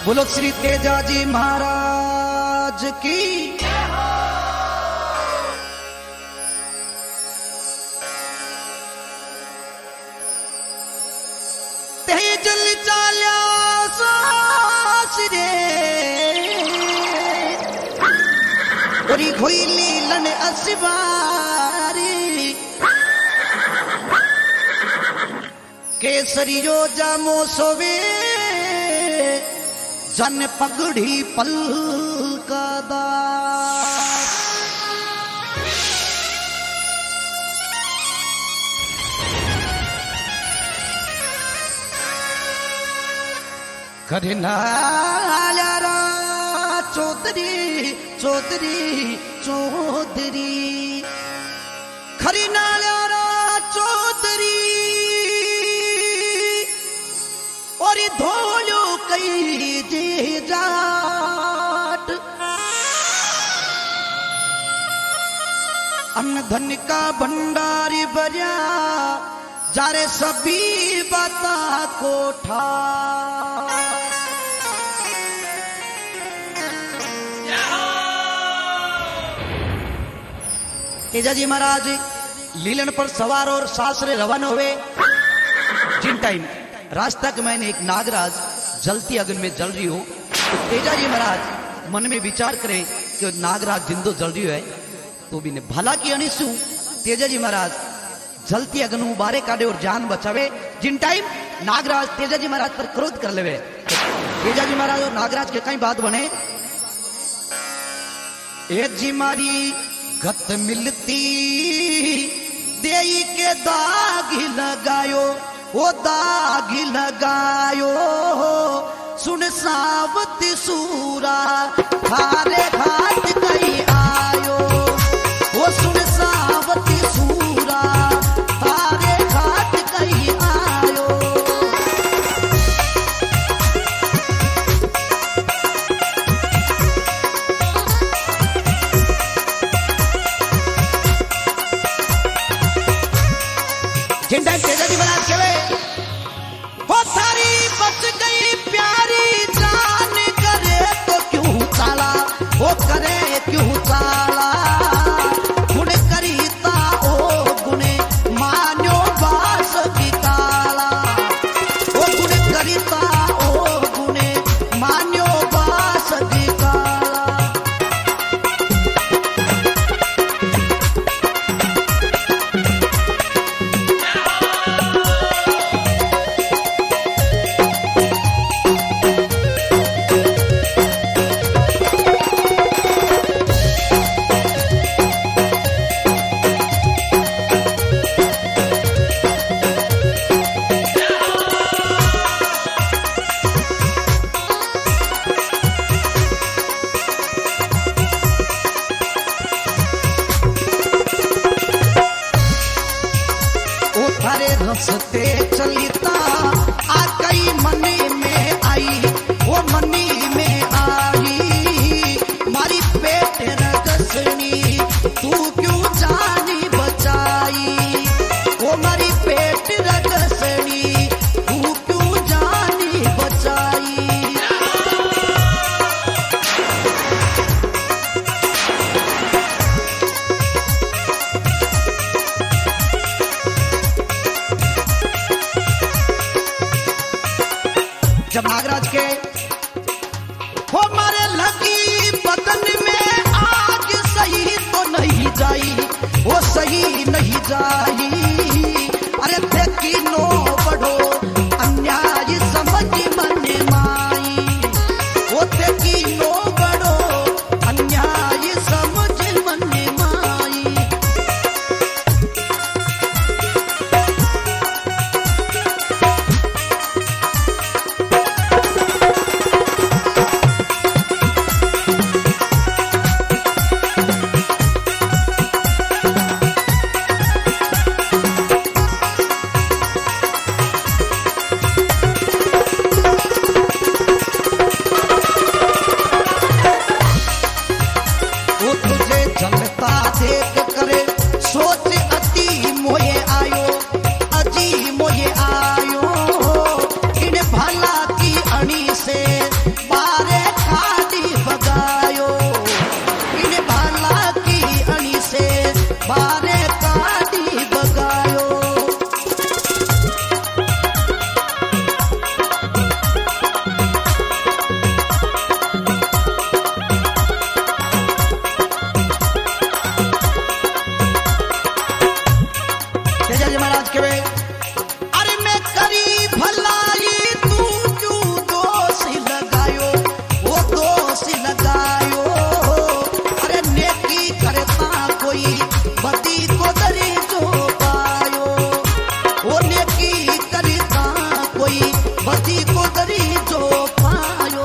बोलो श्री तेजाजी महाराज की। तेजल चाल्या सास रे ओरी खोई लीलन असबारी केसरियो जामो सोवे जन पगड़ी पल का दास। करना यारा चौधरी चौधरी चौधरी खरीना यारा चौधरी और धोलो कई जे जाट अन्न धन का भंडारी बजा जारे सभी बता कोठा। तेजाजी महाराज लीलन पर सवार और सासरे रवाना हुए। जिन टाइम रास्ता के मैंने एक नागराज जलती अग्नि में जल रही हो तो तेजाजी महाराज मन में विचार करें कि नागराज जिंदो जल रही है तो भी ने भला की अनिशु तेजाजी महाराज जलती अग्नि बारे काटे और जान बचावे। जिन टाइम नागराज तेजाजी महाराज पर क्रोध कर लेवे तेजाजी महाराज और नागराज के कई बात बने। एक जी मारी गत मिलती देई के दाग लगायो वो दाग लगायो सुन सावत सूरा थारे घाट कहीं आयो वो सुन सावत सूरा थारे घाट कहीं आयो। जिन टाइम तेजाजी महाराज केवे वो थारी बच गई प्यारी जान करे तो क्यों चाला वो करे क्यों चाला गुण करीता ओ गुणे मान्यो बास की काला वो गुण करीता ओ गुणे मान्यो बास की काला। रस्ते चलिता आ कई मनी में आई वो मनी में आई मारी पेट रगसनी तू क्यों जानी बचाई वो मारी पेट रगसनी तू क्यों जानी बचाई। जब नागराज के हो मारे लगी बदन में आग सही तो नहीं जाई वो सही नहीं जाई अरे देखी नो बढ़ो अन्याय समझ मन माई वो देखी नो बढ़ो अन्याय समझ मन माई। पति को दरी जो पायो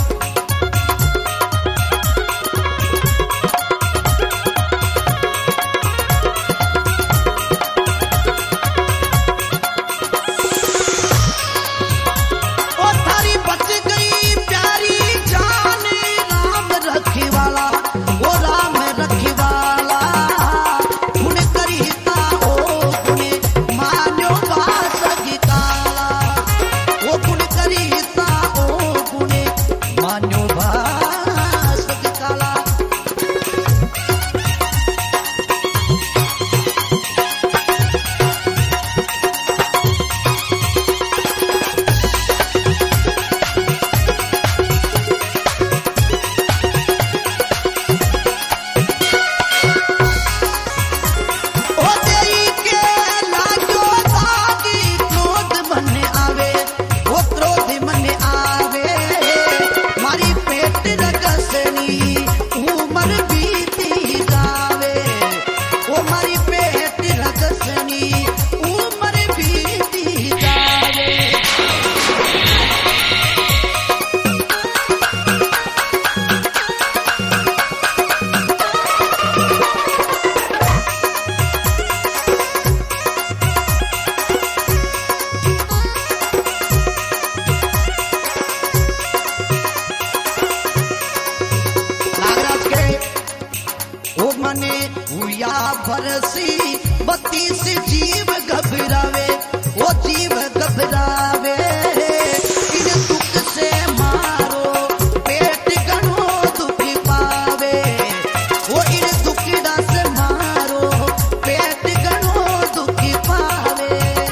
भरसी 32 जीव घबरावे वो जीव घबरावे इन दुख से मारो पेट गणो दुख पावे वो इन दुखड़ा से मारो पेट गणो दुख पावे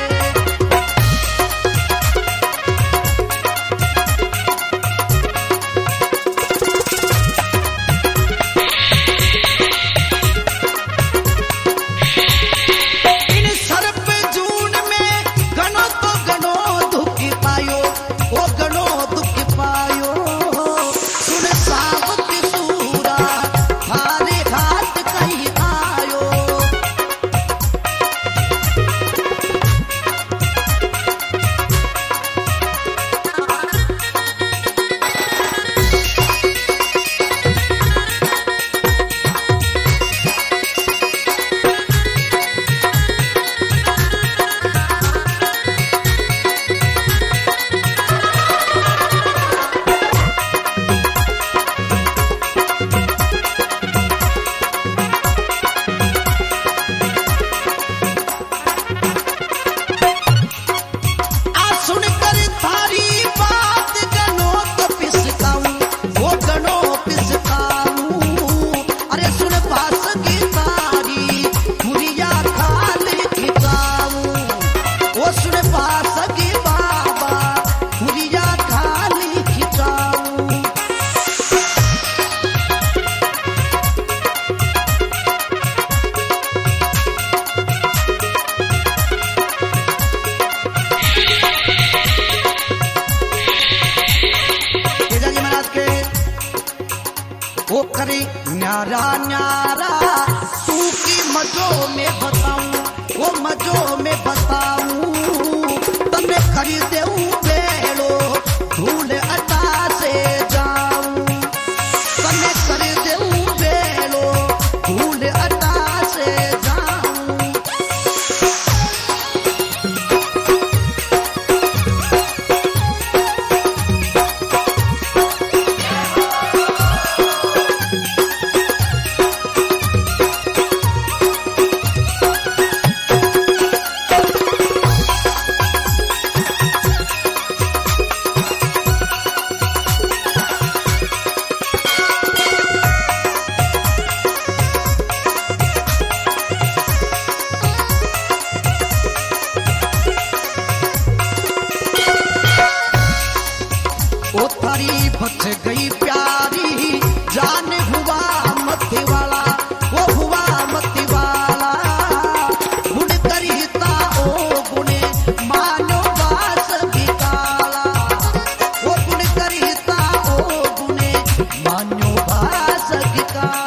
वो करे न्यारा न्यारा तू की मजो में बताऊं वो मजो में बताऊं तने खरीदे बेड़ो धूल अटा से जाऊं तने खरीदे बेड़ो धूल अटा से जाऊं बच गई प्यारी जान हुआ मत वाला वो हुआ मत वाला गुण करीता ओ गुणे मानो बास की काला वो गुण करीता ओ गुणे मानो बास की काला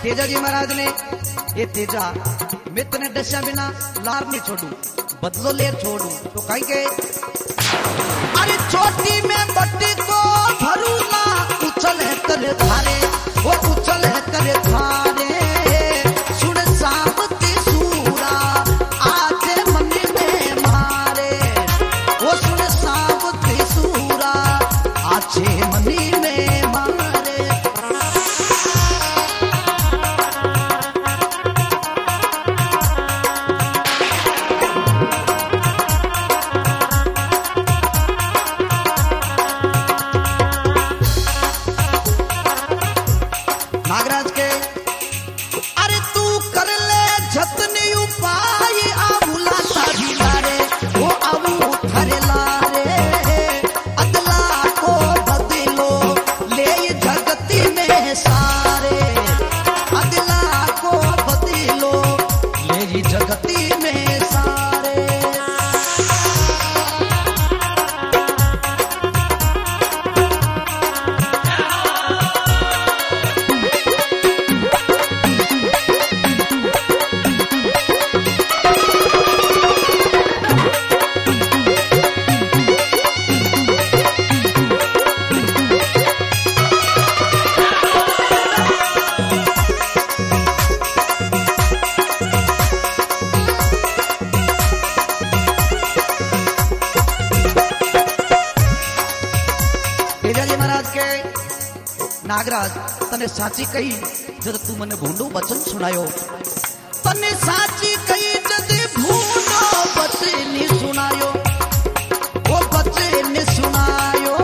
तेजा जी महाराज ने ये तेजा मित्र ने दशा बिना लार नहीं छोड़ू बदलो लेर छोड़ू तो कहीं के अरे छोटी में बट्टी को भरूला उछल है कर धारे वो उछल है कर धारे सुन सामती सूरा आते मन में मारे वो सुन सामती सूरा आते मन में मारे नागराज के अरे तू कर ले जतनी उपाय आबुला साधी लारे वो आबू खरे लारे अदला को बदलो ले जगती में सारे अदला को बदलो ले जगती में सारे नागराज तने साची कही जब तू मने भूंडो वचन सुनायो तने साची कही जब भूंडो वचन सुनायो वो वचन सुनायो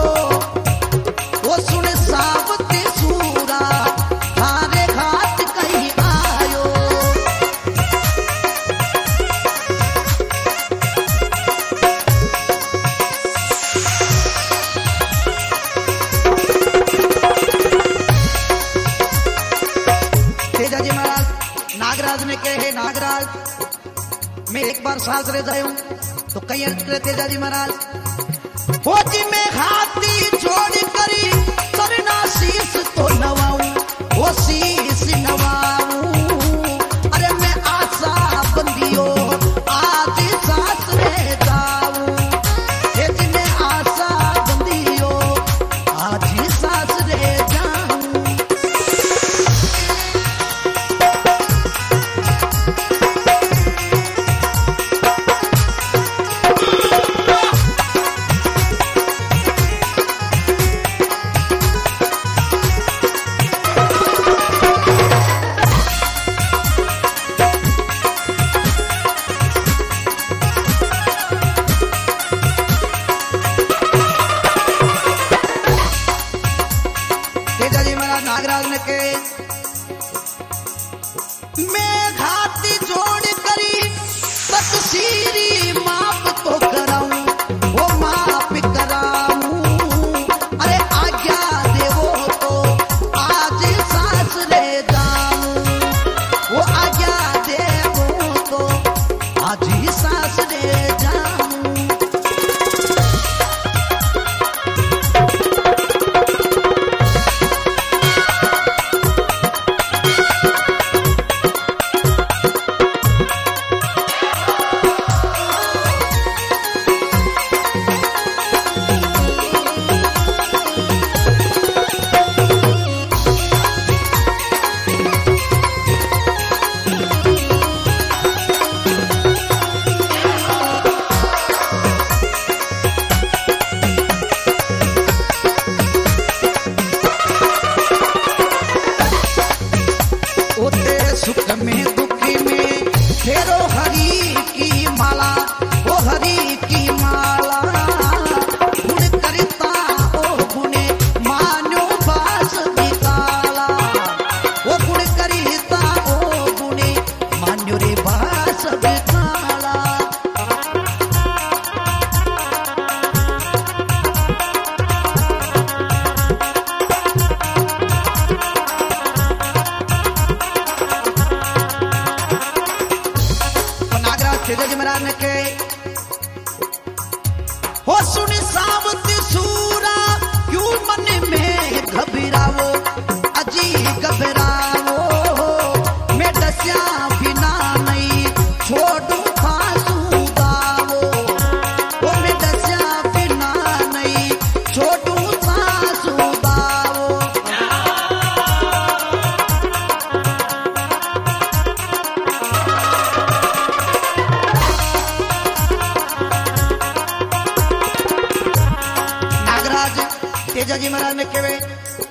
वो सुन सावती सूरा थारे घाट कहीं आयो तेजा जी महाराज नागराज ने कहे नागराज मैं एक बार सास रह जाऊं तो कहीं तेजा जी महाराज फौजी में हाथी जोड़ करी सरना शीश तो नवाऊं वो शीश नवाऊं अरे मैं आशा बंदियो आज सास रह जाऊं ये मैं आशा बंदियो आज सास रह जाऊं नागराज ने के मैं घाती जोड़ करी तकसीरी माप तो कराऊं वो माप कराऊं अरे आज्ञा देवो तो आज सास ले जाऊं वो आज्ञा देवो तो आज ही सास ले जाऊं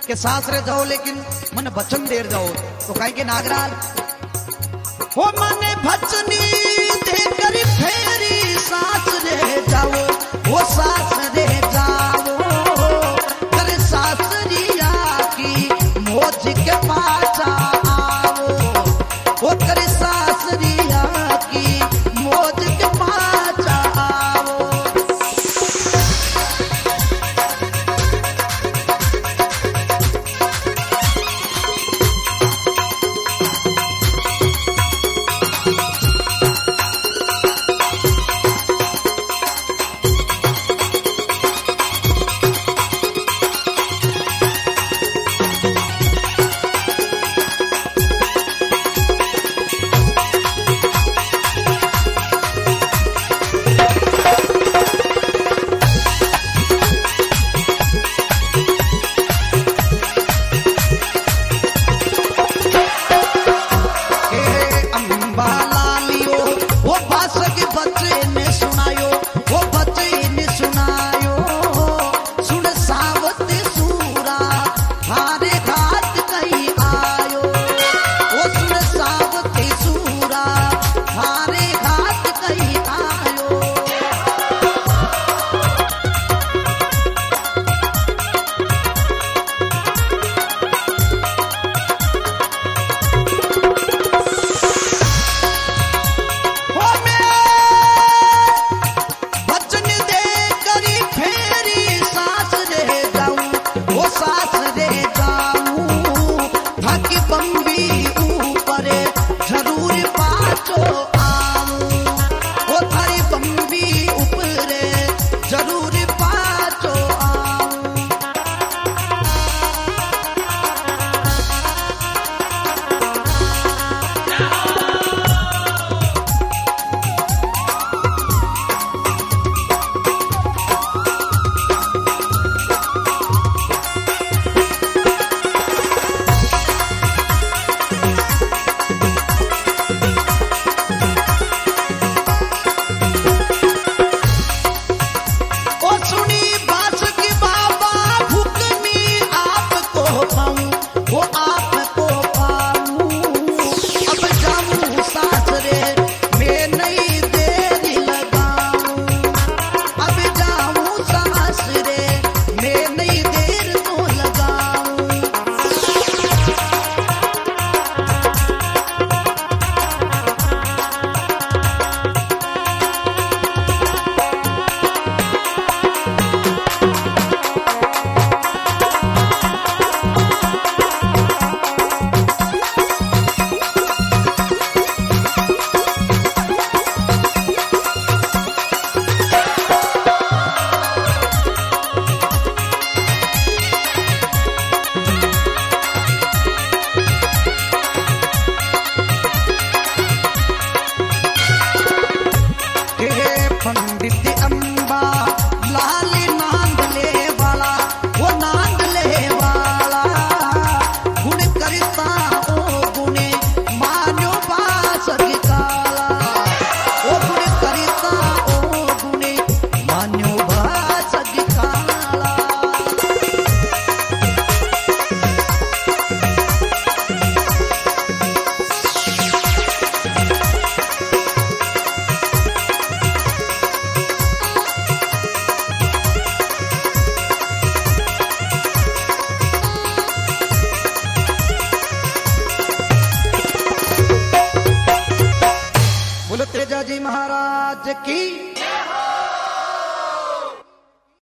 के सास रे जाओ लेकिन मन वचन देर जाओ तो कहीं के नागराज हो मने भचनी दे करी फेरी सास रे जाओ वो सास रे जाओ करे सासरिया की मोज के पाचा आओ वो करे सासरिया की मोज के पाचा आओ तेजा जी महाराज की